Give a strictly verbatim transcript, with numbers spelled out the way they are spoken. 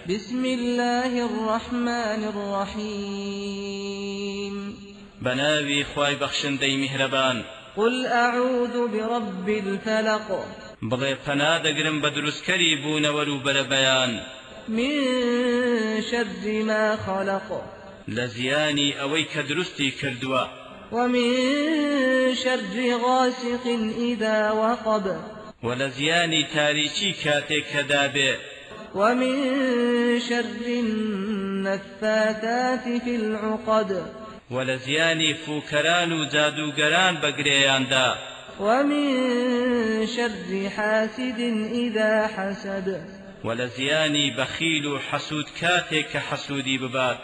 بسم الله الرحمن الرحيم بناوي خواي بخشندي مهربان قل أعوذ برب الفلق بڵێ پەنا دەگرم بە دروستکەری بوونەوە و بەرەبەیان من شر ما خلق لە زیانی ئەوەی کە دروستی کردووە ومن شر غاسق إذا وقب و لە زیانی تاریکی کاتێک کە دابێ ومن شر النفاثات في العقد و لە زیانی فوکەران و جادوگەران بەگرێیاندا ومن شر حاسد إذا حسد و لە زیانی بەخیل و حەسوود کاتێک کە حەسوودی ببات